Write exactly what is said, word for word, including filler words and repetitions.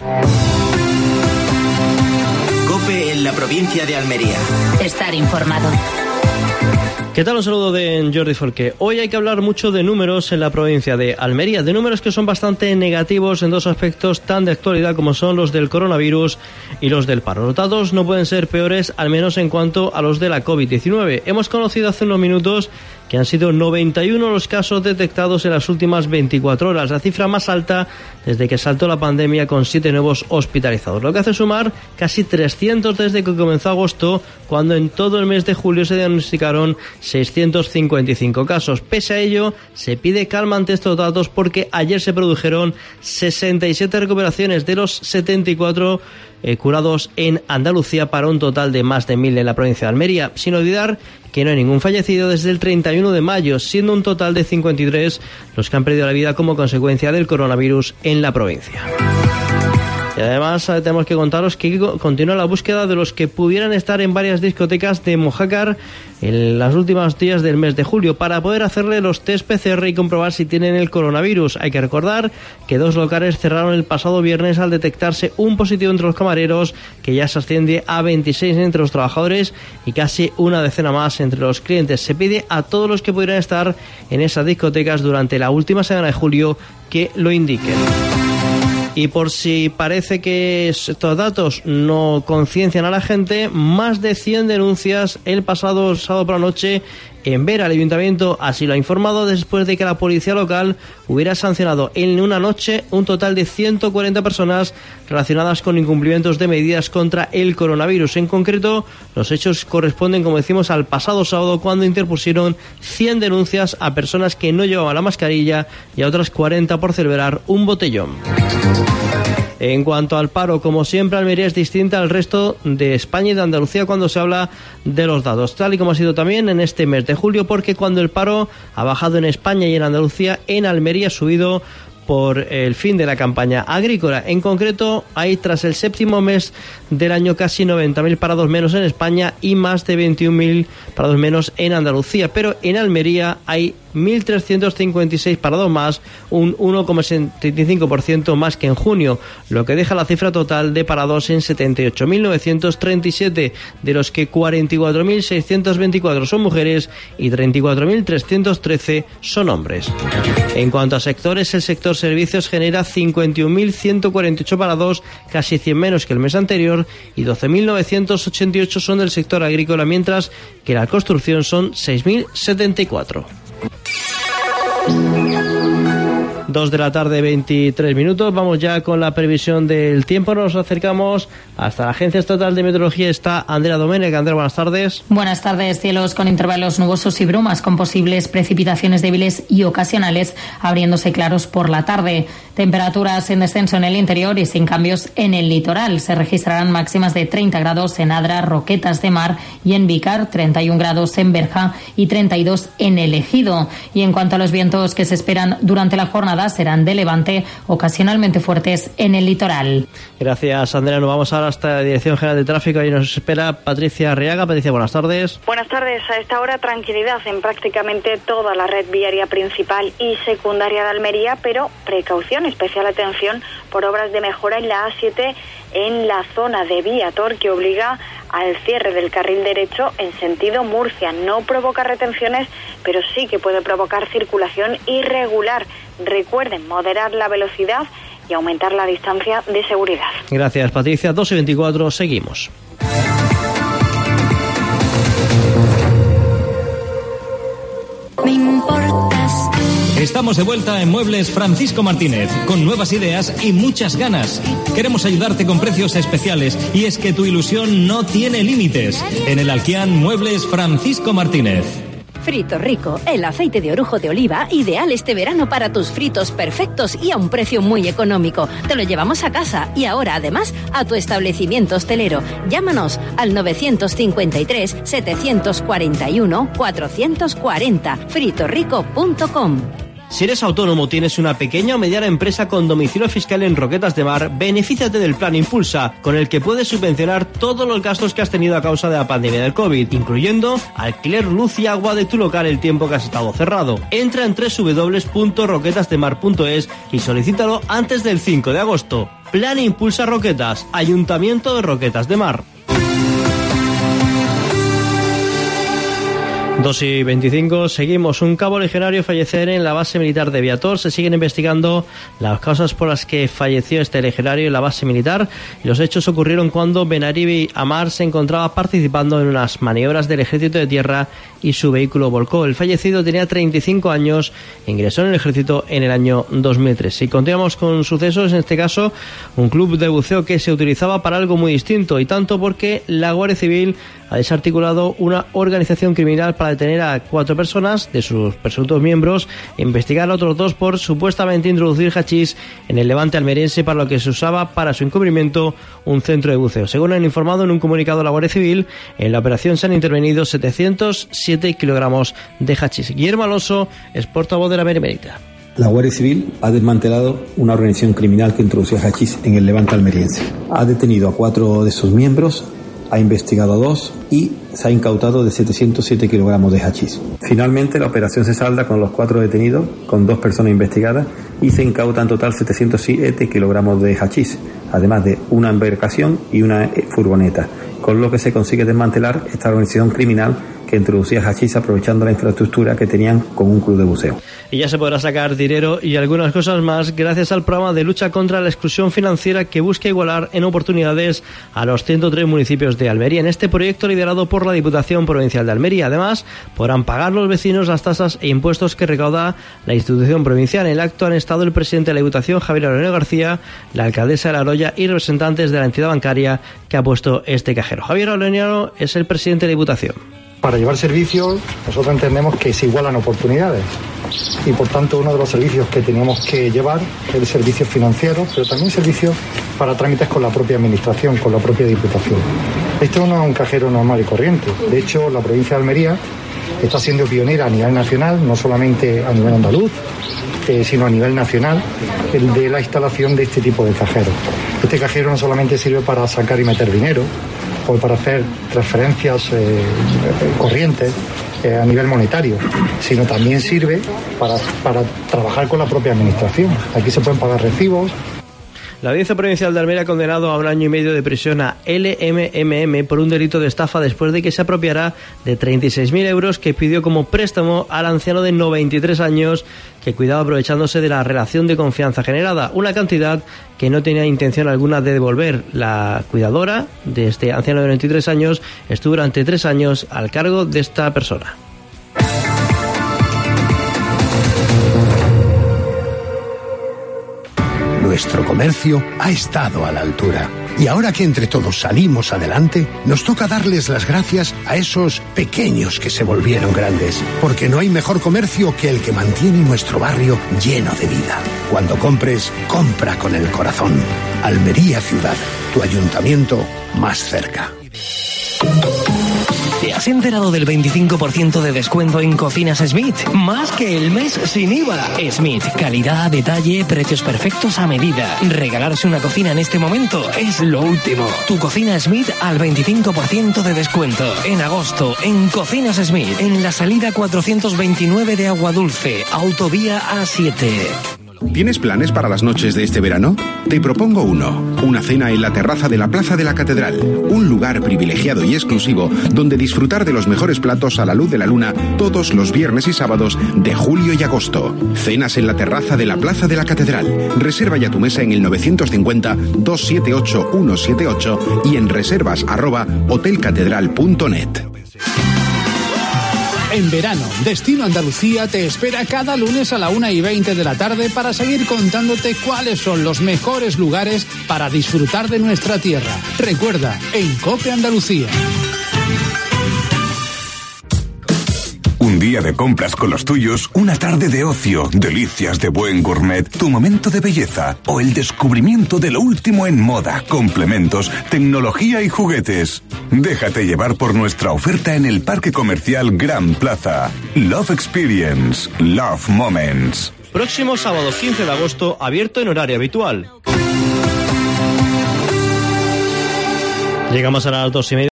COPE en la provincia de Almería. Estar informado. ¿Qué tal? Un saludo de Jordi Forqué. Hoy hay que hablar mucho de números en la provincia de Almería, de números que son bastante negativos en dos aspectos tan de actualidad como son los del coronavirus y los del paro. Los datos no pueden ser peores, al menos en cuanto a los de la covid diecinueve. Hemos conocido hace unos minutos que han sido noventa y uno los casos detectados en las últimas veinticuatro horas, la cifra más alta desde que saltó la pandemia, con siete nuevos hospitalizados, lo que hace sumar casi trescientos desde que comenzó agosto, cuando en todo el mes de julio se diagnosticaron seiscientos cincuenta y cinco casos. Pese a ello, se pide calma ante estos datos porque ayer se produjeron sesenta y siete recuperaciones de los setenta y cuatro eh, curados en Andalucía, para un total de más de mil en la provincia de Almería, sin olvidar que no hay ningún fallecido desde el treinta y uno de mayo, siendo un total de cincuenta y tres los que han perdido la vida como consecuencia del coronavirus en la provincia. Y además tenemos que contaros que continúa la búsqueda de los que pudieran estar en varias discotecas de Mojácar en los últimos días del mes de julio, para poder hacerle los test P C R y comprobar si tienen el coronavirus. Hay que recordar que dos locales cerraron el pasado viernes al detectarse un positivo entre los camareros, que ya se asciende a veintiséis entre los trabajadores y casi una decena más entre los clientes. Se pide a todos los que pudieran estar en esas discotecas durante la última semana de julio que lo indiquen. Y por si parece que estos datos no conciencian a la gente, más de cien denuncias el pasado sábado por la noche en Vera. El ayuntamiento así lo ha informado después de que la policía local hubiera sancionado en una noche un total de ciento cuarenta personas relacionadas con incumplimientos de medidas contra el coronavirus. En concreto, los hechos corresponden, como decimos, al pasado sábado, cuando interpusieron cien denuncias a personas que no llevaban la mascarilla y a otras cuarenta por celebrar un botellón. En cuanto al paro, como siempre, Almería es distinta al resto de España y de Andalucía cuando se habla de los datos, tal y como ha sido también en este mes de julio, porque cuando el paro ha bajado en España y en Andalucía, en Almería ha subido por el fin de la campaña agrícola. En concreto, hay tras el séptimo mes del año casi noventa mil parados menos en España y más de veintiún mil parados menos en Andalucía, pero en Almería hay mil trescientos cincuenta y seis parados más, un uno coma setenta y cinco por ciento más que en junio, lo que deja la cifra total de parados en setenta y ocho mil novecientos treinta y siete, de los que cuarenta y cuatro mil seiscientos veinticuatro son mujeres y treinta y cuatro mil trescientos trece son hombres. En cuanto a sectores, el sector servicios genera cincuenta y un mil ciento cuarenta y ocho parados, casi cien menos que el mes anterior, y doce mil novecientos ochenta y ocho son del sector agrícola, mientras que la construcción son seis mil setenta y cuatro. Dos de la tarde, veintitrés minutos. Vamos ya con la previsión del tiempo. Nos acercamos hasta la Agencia Estatal de Meteorología. Está Andrea Domènech. Andrea, buenas tardes. Buenas tardes. Cielos con intervalos nubosos y brumas, con posibles precipitaciones débiles y ocasionales, abriéndose claros por la tarde. Temperaturas en descenso en el interior y sin cambios en el litoral. Se registrarán máximas de treinta grados en Adra, Roquetas de Mar y en Vícar, treinta y un grados en Berja y treinta y dos en El Ejido. Y en cuanto a los vientos que se esperan durante la jornada, serán de levante, ocasionalmente fuertes en el litoral. Gracias, Andrea. Nos vamos ahora hasta la Dirección General de Tráfico y nos espera Patricia Arriaga. Patricia, buenas tardes. Buenas tardes. A esta hora, tranquilidad en prácticamente toda la red viaria principal y secundaria de Almería, pero precaución, especial atención por obras de mejora en la A siete en la zona de Viator, que obliga al cierre del carril derecho en sentido Murcia. No provoca retenciones, pero sí que puede provocar circulación irregular. Recuerden moderar la velocidad y aumentar la distancia de seguridad. Gracias, Patricia. dos y veinticuatro, seguimos. Me importas. Estamos de vuelta en Muebles Francisco Martínez, con nuevas ideas y muchas ganas. Queremos ayudarte con precios especiales y es que tu ilusión no tiene límites. En el Alquian, Muebles Francisco Martínez. Frito Rico, el aceite de orujo de oliva ideal este verano para tus fritos perfectos y a un precio muy económico. Te lo llevamos a casa y ahora además a tu establecimiento hostelero. Llámanos al novecientos cincuenta y tres, setecientos cuarenta y uno, cuatrocientos cuarenta, fritorico punto com. Si eres autónomo, tienes una pequeña o mediana empresa con domicilio fiscal en Roquetas de Mar, benefíciate del plan Impulsa, con el que puedes subvencionar todos los gastos que has tenido a causa de la pandemia del COVID, incluyendo alquiler, luz y agua de tu local el tiempo que has estado cerrado. Entra en doble u doble u doble u punto roquetas de mar punto es y solicítalo antes del cinco de agosto. Plan Impulsa Roquetas, Ayuntamiento de Roquetas de Mar. dos y veinticinco, seguimos. Un cabo legionario fallecer en la base militar de Viator. Se siguen investigando las causas por las que falleció este legionario en la base militar. Los hechos ocurrieron cuando Benaribi Amar se encontraba participando en unas maniobras del ejército de tierra y su vehículo volcó. El fallecido tenía treinta y cinco años e ingresó en el ejército en el año dos mil tres. Y continuamos con sucesos, en este caso un club de buceo que se utilizaba para algo muy distinto, y tanto porque la Guardia Civil ha desarticulado una organización criminal para detener a cuatro personas de sus presuntos miembros e investigar a otros dos por supuestamente introducir hachís en el levante almeriense, para lo que se usaba para su encubrimiento un centro de buceo. Según han informado en un comunicado a la Guardia Civil, en la operación se han intervenido setecientos siete kilogramos de hachís. Guillermo Alonso es portavoz de la Benemérita. La Guardia Civil ha desmantelado una organización criminal que introducía hachís en el levante almeriense. Ha detenido a cuatro de sus miembros, ha investigado a dos y se ha incautado de setecientos siete kilogramos de hachís. Finalmente, la operación se salda con los cuatro detenidos, con dos personas investigadas, y se incauta en total setecientos siete kilogramos de hachís, además de una embarcación y una furgoneta, con lo que se consigue desmantelar esta organización criminal que introducía hachís aprovechando la infraestructura que tenían con un club de buceo. Y ya se podrá sacar dinero y algunas cosas más gracias al programa de lucha contra la exclusión financiera que busca igualar en oportunidades a los ciento tres municipios de Almería. En este proyecto liderado por la Diputación Provincial de Almería, además, podrán pagar los vecinos las tasas e impuestos que recauda la institución provincial. En el acto han estado el presidente de la Diputación, Javier Aurelio García, la alcaldesa de La Roya y representantes de la entidad bancaria que ha puesto este cajero. Javier Aurelio es el presidente de la Diputación. Para llevar servicios, nosotros entendemos que se igualan oportunidades, y por tanto uno de los servicios que teníamos que llevar es el servicio financiero, pero también servicios para trámites con la propia administración, con la propia Diputación. Esto no es un cajero normal y corriente. De hecho, la provincia de Almería está siendo pionera a nivel nacional, no solamente a nivel andaluz, eh, sino a nivel nacional, el de la instalación de este tipo de cajeros. Este cajero no solamente sirve para sacar y meter dinero, o para hacer transferencias eh, corrientes eh, a nivel monetario, sino también sirve para, para trabajar con la propia administración. Aquí se pueden pagar recibos. La Audiencia Provincial de Almería ha condenado a un año y medio de prisión a L M M M por un delito de estafa después de que se apropiara de treinta y seis mil euros que pidió como préstamo al anciano de noventa y tres años que cuidaba aprovechándose de la relación de confianza generada, una cantidad que no tenía intención alguna de devolver. La cuidadora de este anciano de noventa y tres años estuvo durante tres años al cargo de esta persona. Nuestro comercio ha estado a la altura. Y ahora que entre todos salimos adelante, nos toca darles las gracias a esos pequeños que se volvieron grandes. Porque no hay mejor comercio que el que mantiene nuestro barrio lleno de vida. Cuando compres, compra con el corazón. Almería Ciudad, tu ayuntamiento más cerca. ¿Te has enterado del veinticinco por ciento de descuento en Cocinas Smith? Más que el mes sin I V A. Smith, calidad, detalle, precios perfectos a medida. Regalarse una cocina en este momento es lo último. Tu cocina Smith al veinticinco por ciento de descuento. En agosto, en Cocinas Smith, en la salida cuatrocientos veintinueve de Aguadulce, autovía A siete. ¿Tienes planes para las noches de este verano? Te propongo uno, una cena en la terraza de la Plaza de la Catedral, un lugar privilegiado y exclusivo donde disfrutar de los mejores platos a la luz de la luna todos los viernes y sábados de julio y agosto. Cenas en la terraza de la Plaza de la Catedral. Reserva ya tu mesa en el novecientos cincuenta, doscientos setenta y ocho, ciento setenta y ocho y en reservas arroba hotelcatedral punto net. En verano, Destino Andalucía te espera cada lunes a la una y veinte de la tarde para seguir contándote cuáles son los mejores lugares para disfrutar de nuestra tierra. Recuerda, en COPE Andalucía. Un día de compras con los tuyos, una tarde de ocio, delicias de buen gourmet, tu momento de belleza o el descubrimiento de lo último en moda, complementos, tecnología y juguetes. Déjate llevar por nuestra oferta en el Parque Comercial Gran Plaza. Love Experience, Love Moments. Próximo sábado quince de agosto, abierto en horario habitual. Llegamos a las dos y media.